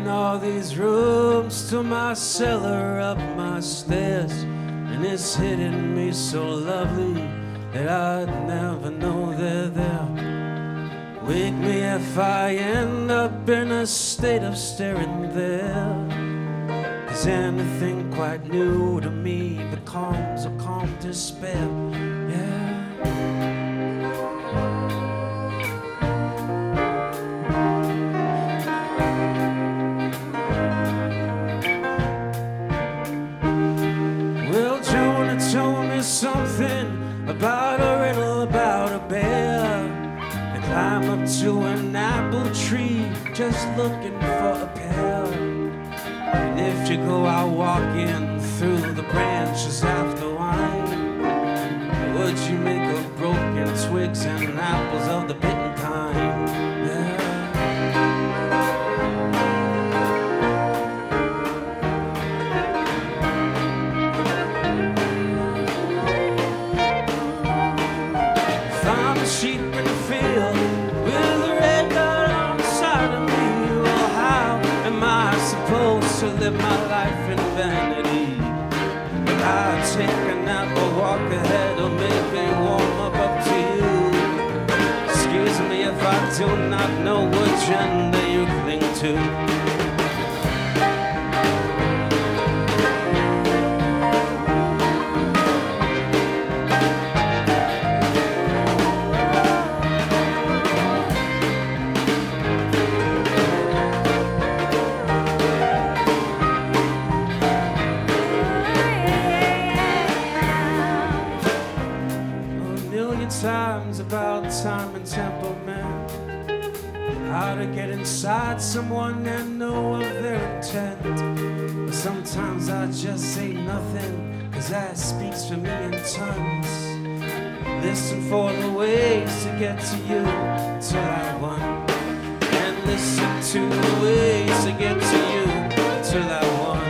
all these rooms to my cellar up my stairs, and it's hitting me so lovely that I'd never know they're there. Wake me if I end up in a state of staring there, 'cause anything quite new to me becomes a calm despair. Yeah. Told me something about a riddle about a bear that climbed up to an apple tree just looking for a pear. And if you go out walking through the branches after wine, would you make of broken twigs and apples of the bitten kind? Yeah. Sheep in the field with a red dot on the side of me. Well, how am I supposed to live my life in vanity? Will I take a nap or walk ahead or maybe warm up to you? Excuse me if I do not know what gender you cling to. Times about time and temperament, how to get inside someone and know of their intent. But sometimes I just say nothing, 'cause that speaks for me in tons. Listen for the ways to get to you till I won, and listen to the ways to get to you till I won.